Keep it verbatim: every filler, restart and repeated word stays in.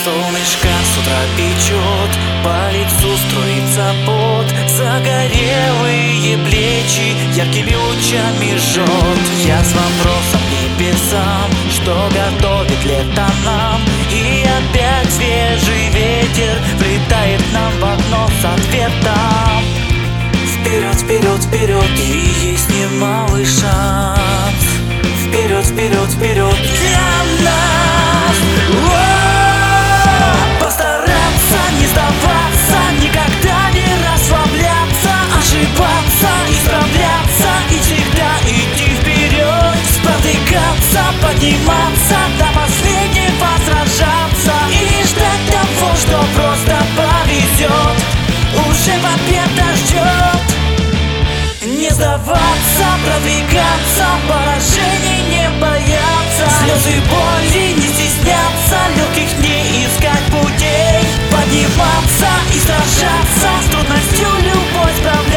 Солнышко с утра печет, по лицу струится пот, загорелые плечи яркими лучами жжет. Я с вопросом небесам, что готовит лето нам, и опять свежий ветер влетает к нам в окно с ответом. Вперед, вперед, вперед, и есть немалый шанс. Вперед, вперед, вперед для нас. Постараться не сдаваться, никогда не расслабляться, ошибаться, исправляться и всегда идти вперед, спотыкаться, подниматься, до последнего сражаться и ждать того, что просто повезет. Уже победа ждет. Не сдаваться, продвигаться, поражений не бояться, слезы боли не стесняться, легких не искать путей, подниматься и сражаться, с трудностью любой справляться.